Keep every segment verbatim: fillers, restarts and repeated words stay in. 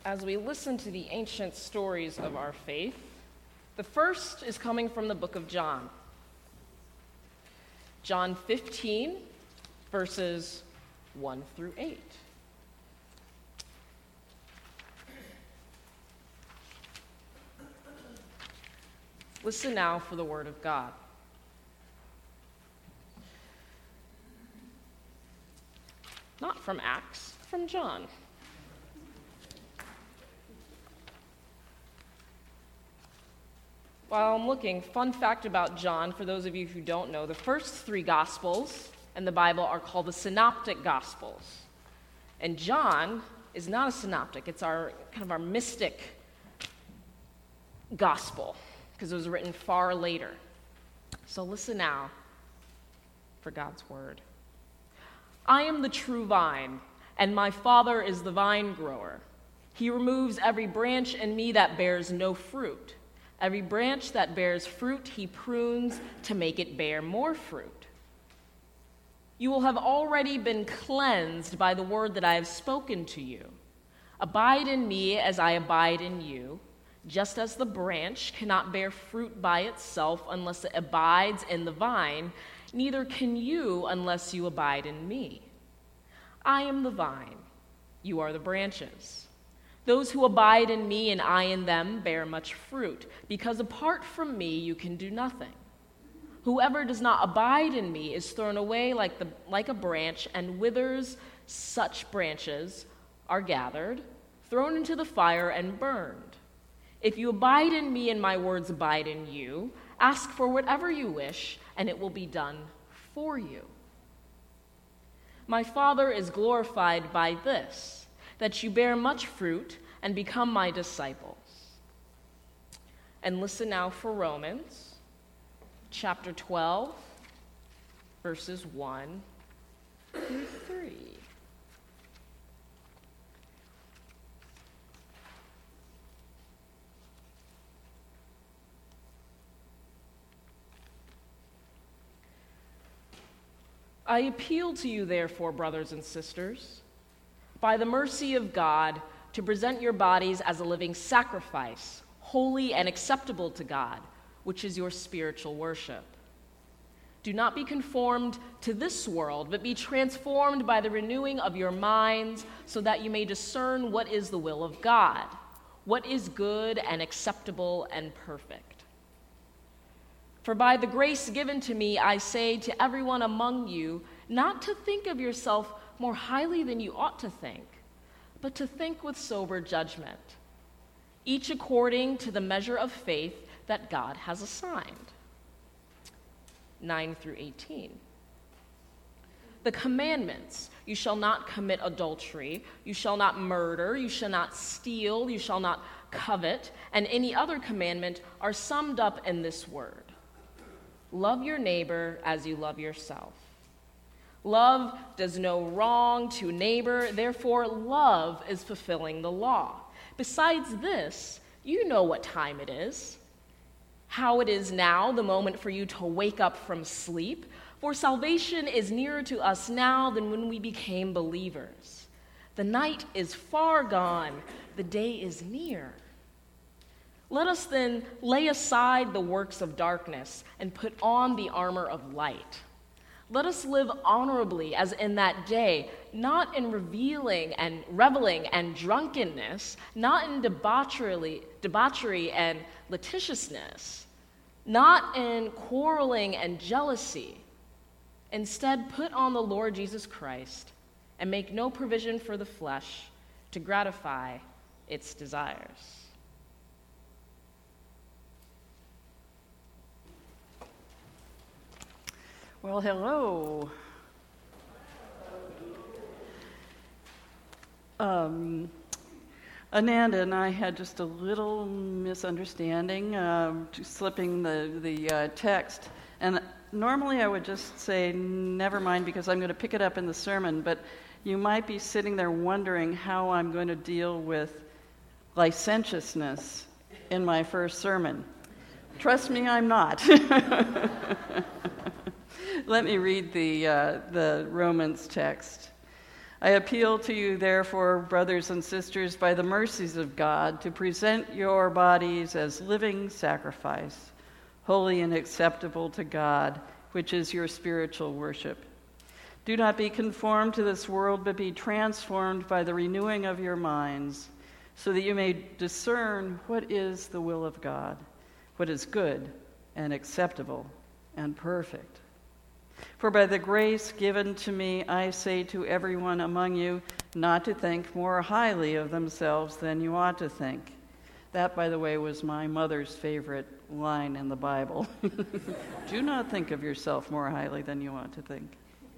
as we listen to the ancient stories of our faith. The first is coming from the book of John. John fifteen, verses one through eight. Listen now for the word of God. Not from Acts, from John. While I'm looking, fun fact about John, for those of you who don't know, the first three Gospels in the Bible are called the Synoptic Gospels. And John is not a synoptic, it's our kind of our mystic gospel, because it was written far later. So listen now for God's word. I am the true vine, and my Father is the vine grower. He removes every branch in me that bears no fruit. Every branch that bears fruit, he prunes to make it bear more fruit. You will have already been cleansed by the word that I have spoken to you. Abide in me as I abide in you. Just as the branch cannot bear fruit by itself unless it abides in the vine, neither can you unless you abide in me. I am the vine, you are the branches. Those who abide in me and I in them bear much fruit, because apart from me you can do nothing. Whoever does not abide in me is thrown away like, the, like a branch and withers. Such branches are gathered, thrown into the fire, and burned. If you abide in me and my words abide in you, ask for whatever you wish, and it will be done for you. My Father is glorified by this, that you bear much fruit and become my disciples. And listen now for Romans chapter twelve, verses one through three. I appeal to you, therefore, brothers and sisters, by the mercy of God, to present your bodies as a living sacrifice, holy and acceptable to God, which is your spiritual worship. Do not be conformed to this world, but be transformed by the renewing of your minds, so that you may discern what is the will of God, what is good and acceptable and perfect. For by the grace given to me, I say to everyone among you, not to think of yourself more highly than you ought to think, but to think with sober judgment, each according to the measure of faith that God has assigned. nine through eighteen. The commandments: you shall not commit adultery, you shall not murder, you shall not steal, you shall not covet, and any other commandment are summed up in this word: love your neighbor as you love yourself. Love does no wrong to neighbor, therefore love is fulfilling the law. Besides this, you know what time it is, how it is now, the moment for you to wake up from sleep, for salvation is nearer to us now than when we became believers. The night is far gone, the day is near. Let us then lay aside the works of darkness and put on the armor of light. Let us live honorably as in that day, not in reveling and reveling and drunkenness, not in debauchery, debauchery and litigiousness, not in quarreling and jealousy. Instead, put on the Lord Jesus Christ and make no provision for the flesh to gratify its desires. Well, hello. Um, Ananda and I had just a little misunderstanding, uh, slipping the, the uh, text. And normally I would just say, never mind, because I'm going to pick it up in the sermon. But you might be sitting there wondering how I'm going to deal with licentiousness in my first sermon. Trust me, I'm not. Let me read the uh, the Romans text. I appeal to you, therefore, brothers and sisters, by the mercies of God, to present your bodies as living sacrifice, holy and acceptable to God, which is your spiritual worship. Do not be conformed to this world, but be transformed by the renewing of your minds, so that you may discern what is the will of God, what is good and acceptable and perfect. For by the grace given to me, I say to everyone among you not to think more highly of themselves than you ought to think. That, by the way, was my mother's favorite line in the Bible. Do not think of yourself more highly than you ought to think.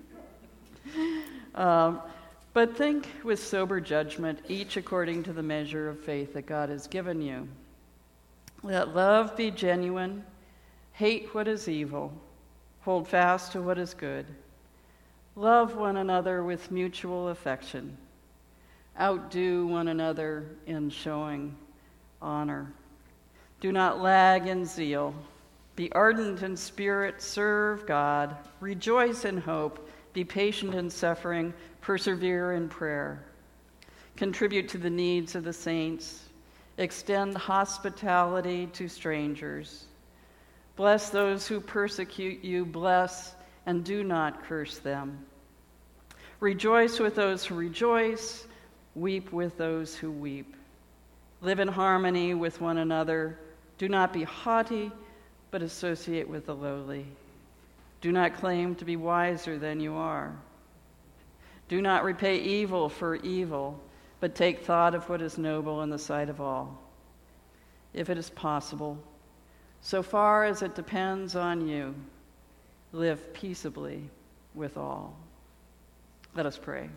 Um, but think with sober judgment, each according to the measure of faith that God has given you. Let love be genuine, hate what is evil, hold fast to what is good. Love one another with mutual affection. Outdo one another in showing honor. Do not lag in zeal. Be ardent in spirit, serve God, rejoice in hope, be patient in suffering, persevere in prayer. Contribute to the needs of the saints. Extend hospitality to strangers. Bless those who persecute you, bless and do not curse them. Rejoice with those who rejoice, weep with those who weep. Live in harmony with one another. Do not be haughty, but associate with the lowly. Do not claim to be wiser than you are. Do not repay evil for evil, but take thought of what is noble in the sight of all. If it is possible, so far as it depends on you, live peaceably with all. Let us pray.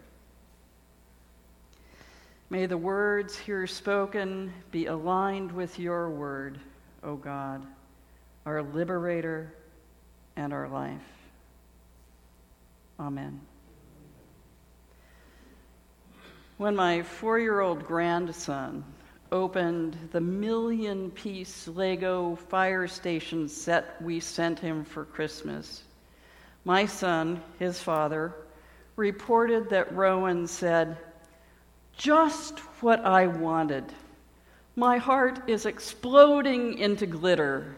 May the words here spoken be aligned with your word, O God, our liberator and our life. Amen. When my four-year-old grandson opened the million-piece Lego fire station set we sent him for Christmas, my son, his father, reported that Rowan said, "Just what I wanted. My heart is exploding into glitter."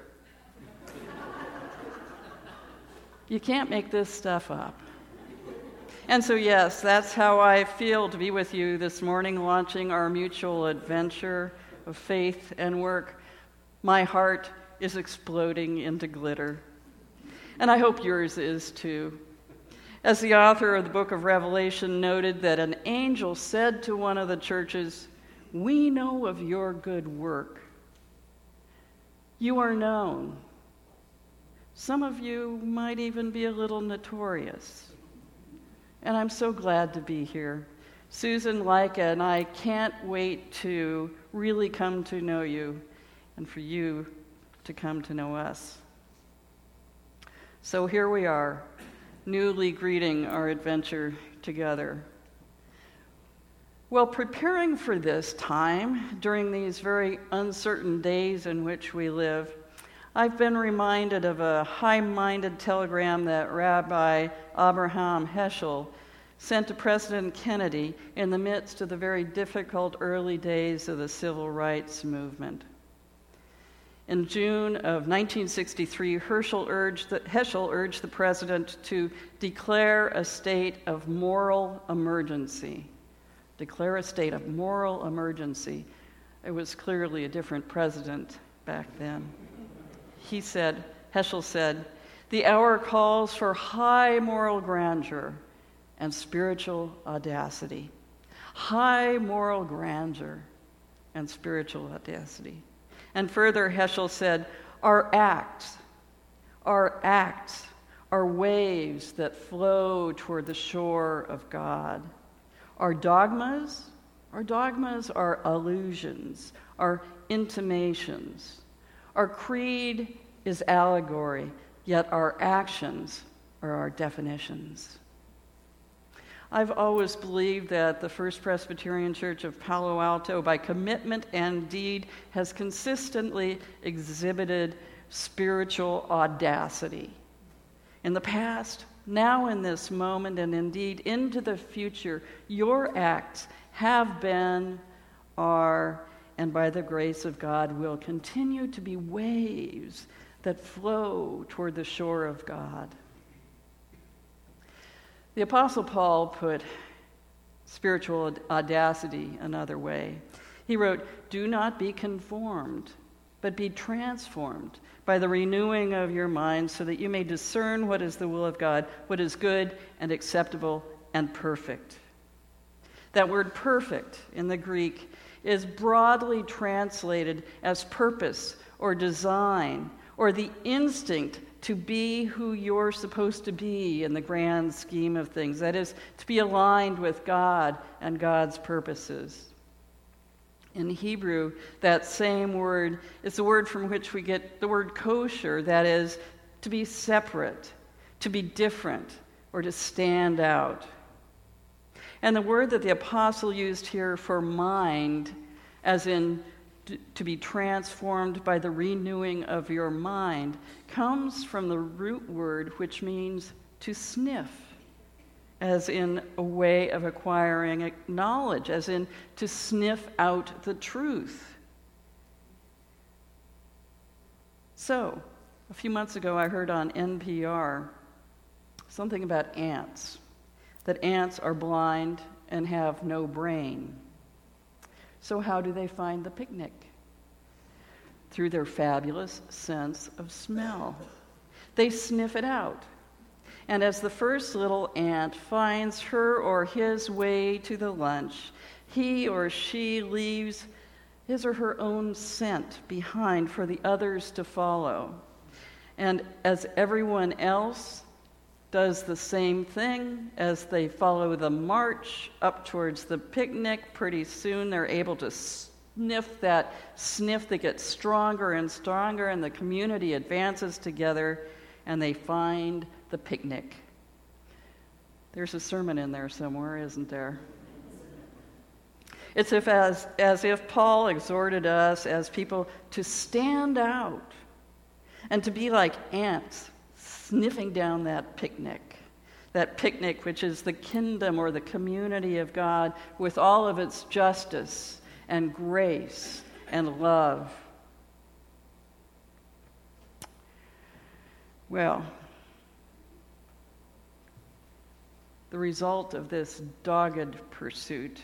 You can't make this stuff up. And so, yes, that's how I feel to be with you this morning, launching our mutual adventure of faith and work. My heart is exploding into glitter. And I hope yours is too. As the author of the book of Revelation noted, that an angel said to one of the churches, "We know of your good work. You are known. Some of you might even be a little notorious." And I'm so glad to be here. Susan, Leica, and I can't wait to really come to know you and for you to come to know us. So here we are, newly greeting our adventure together. Well, preparing for this time during these very uncertain days in which we live, I've been reminded of a high-minded telegram that Rabbi Abraham Heschel sent to President Kennedy in the midst of the very difficult early days of the civil rights movement. In June of nineteen sixty-three, Herschel urged the, Heschel urged the president to declare a state of moral emergency. Declare a state of moral emergency. It was clearly a different president back then. He said, Heschel said, "The hour calls for high moral grandeur and spiritual audacity." High moral grandeur and spiritual audacity. And further, Heschel said, our acts, our acts are waves that flow toward the shore of God. Our dogmas, our dogmas are allusions, are intimations. Our creed is allegory, yet our actions are our definitions. I've always believed that the First Presbyterian Church of Palo Alto, by commitment and deed, has consistently exhibited spiritual audacity. In the past, now in this moment, and indeed into the future, your acts have been, are, and by the grace of God will continue to be waves that flow toward the shore of God. The Apostle Paul put spiritual audacity another way. He wrote, "Do not be conformed, but be transformed by the renewing of your mind, so that you may discern what is the will of God, what is good and acceptable and perfect." That word perfect in the Greek is broadly translated as purpose or design or the instinct to be who you're supposed to be in the grand scheme of things. That is, to be aligned with God and God's purposes. In Hebrew, that same word is the word from which we get the word kosher, that is, to be separate, to be different, or to stand out. And the word that the apostle used here for mind, as in to be transformed by the renewing of your mind, comes from the root word which means to sniff, as in a way of acquiring knowledge, as in to sniff out the truth. So, a few months ago I heard on N P R something about ants, that ants are blind and have no brain. So how do they find the picnic? Through their fabulous sense of smell. They sniff it out. And as the first little ant finds her or his way to the lunch, he or she leaves his or her own scent behind for the others to follow. And as everyone else does the same thing, as they follow the march up towards the picnic, pretty soon they're able to sniff that sniff that gets stronger and stronger, and the community advances together, and they find the picnic. There's a sermon in there somewhere, isn't there? It's if as, as if Paul exhorted us as people to stand out and to be like ants sniffing down that picnic. That picnic which is the kingdom or the community of God with all of its justice and grace and love. Well, the result of this dogged pursuit,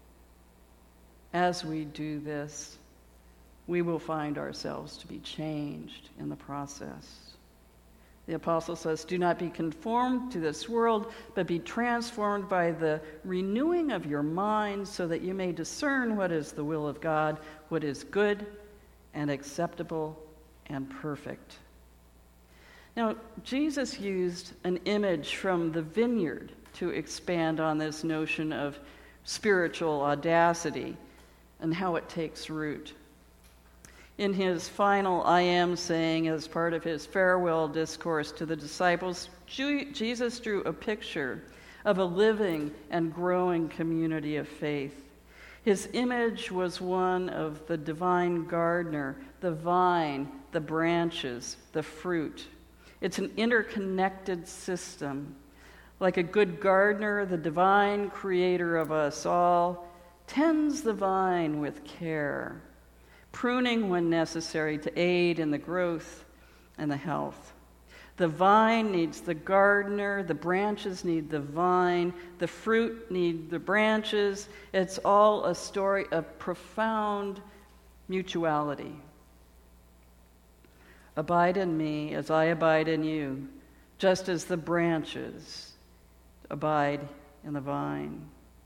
as we do this, we will find ourselves to be changed in the process. The apostle says, "Do not be conformed to this world, but be transformed by the renewing of your mind, so that you may discern what is the will of God, what is good and acceptable and perfect." Now, Jesus used an image from the vineyard to expand on this notion of spiritual audacity and how it takes root. In his final I am saying, as part of his farewell discourse to the disciples, Jesus drew a picture of a living and growing community of faith. His image was one of the divine gardener, the vine, the branches, the fruit. It's an interconnected system. Like a good gardener, the divine creator of us all tends the vine with care, pruning when necessary to aid in the growth and the health. The vine needs the gardener, the branches need the vine, the fruit need the branches. It's all a story of profound mutuality. Abide in me as I abide in you, just as the branches abide in the vine.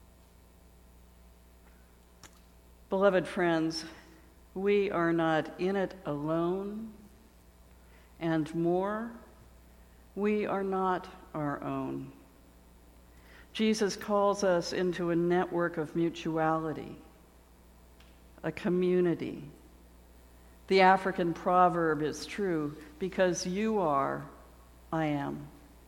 Beloved friends, we are not in it alone, and more, we are not our own. Jesus calls us into a network of mutuality, a community. The African proverb is true, because you are, I am.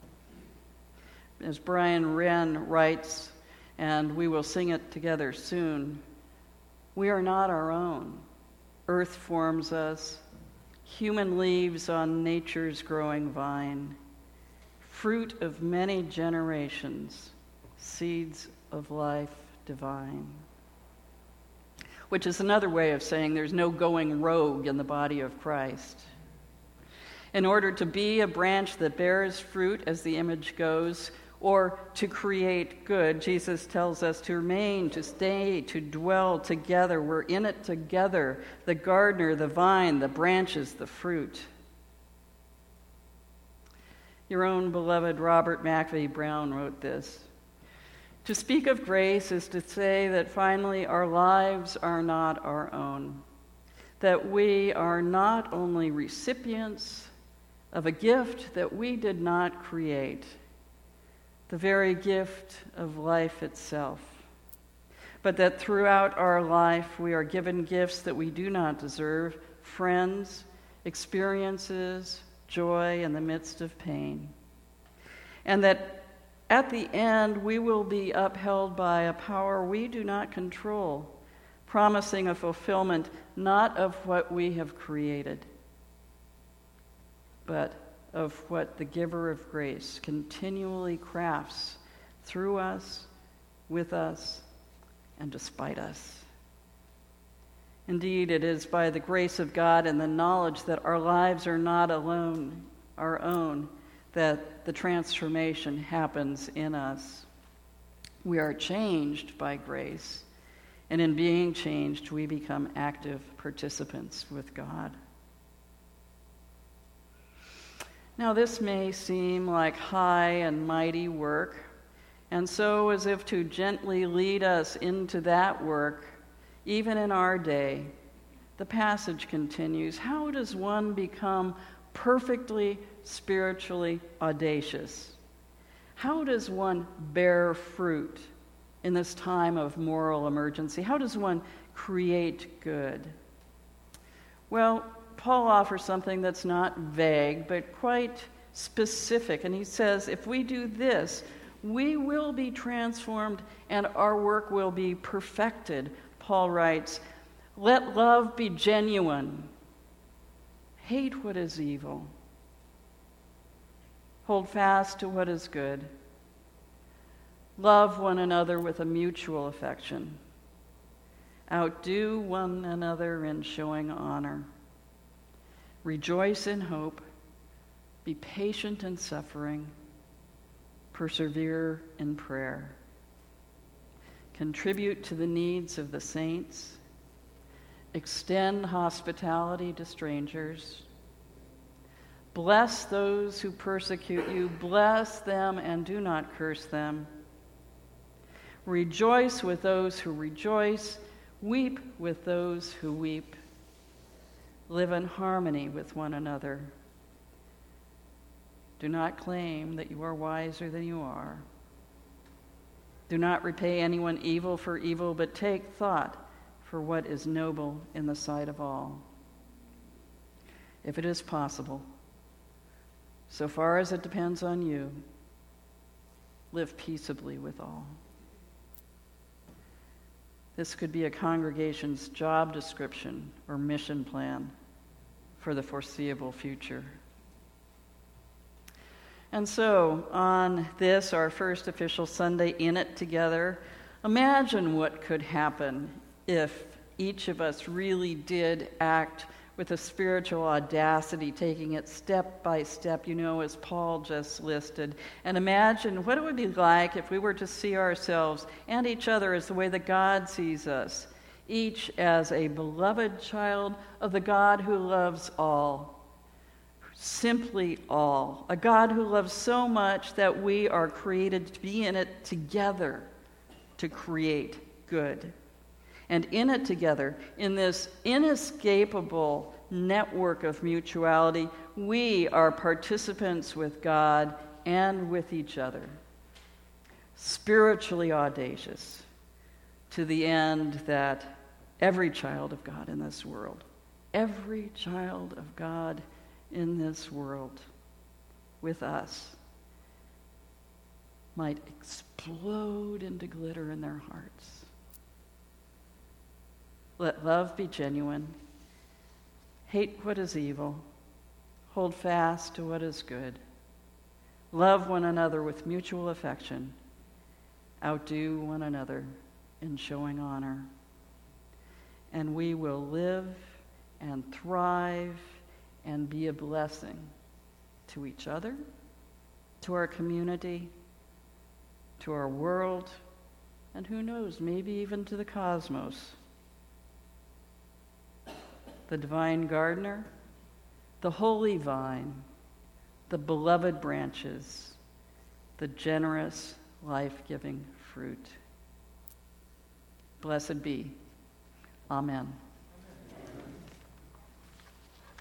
As Brian Wren writes, and we will sing it together soon, we are not our own. Earth forms us, human leaves on nature's growing vine. fruit of many generations, seeds of life divine. Which is another way of saying there's no going rogue in the body of Christ. In order to be a branch that bears fruit as the image goes, or to create good, Jesus tells us to remain, to stay, to dwell together. We're in it together. The gardener, the vine, the branches, the fruit. Your own beloved Robert McVey Brown wrote this. To speak of grace is to say that finally our lives are not our own, that we are not only recipients of a gift that we did not create, the very gift of life itself, but that throughout our life we are given gifts that we do not deserve, friends, experiences, joy in the midst of pain, and that at the end, we will be upheld by a power we do not control, promising a fulfillment not of what we have created, but of what the giver of grace continually crafts through us, with us, and despite us. Indeed, it is by the grace of God and the knowledge that our lives are not alone, our own, that the transformation happens in us. We are changed by grace, and in being changed, we become active participants with God. Now, this may seem like high and mighty work, and so as if to gently lead us into that work, even in our day, the passage continues. How does one become perfectly spiritually audacious? How does one bear fruit in this time of moral emergency? How does one create good? Well, Paul offers something that's not vague, but quite specific. And he says, if we do this, we will be transformed and our work will be perfected. Paul writes, let love be genuine. Hate what is evil. Hold fast to what is good. Love one another with a mutual affection. Outdo one another in showing honor. Rejoice in hope. Be patient in suffering. Persevere in prayer. Contribute to the needs of the saints. Extend hospitality to strangers. Bless those who persecute you. Bless them and do not curse them. Rejoice with those who rejoice. Weep with those who weep. Live in harmony with one another. Do not claim that you are wiser than you are. Do not repay anyone evil for evil, but take thought for what is noble in the sight of all. If it is possible, so far as it depends on you, live peaceably with all. This could be a congregation's job description or mission plan for the foreseeable future. And so, on this, our first official Sunday in it together, imagine what could happen if each of us really did act with a spiritual audacity, taking it step by step, you know, as Paul just listed. And imagine what it would be like if we were to see ourselves and each other as the way that God sees us, each as a beloved child of the God who loves all. Simply all. A God who loves so much that we are created to be in it together to create good. And in it together, in this inescapable network of mutuality, we are participants with God and with each other. Spiritually audacious to the end that every child of God in this world, every child of God in this world with us might explode into glitter in their hearts. Let love be genuine. Hate what is evil. Hold fast to what is good. love one another with mutual affection, outdo one another in showing honor, and we will live and thrive and be a blessing to each other, to our community, to our world, and who knows, maybe even to the cosmos. The divine gardener, the holy vine, the beloved branches, the generous, life-giving fruit. Blessed be. Amen.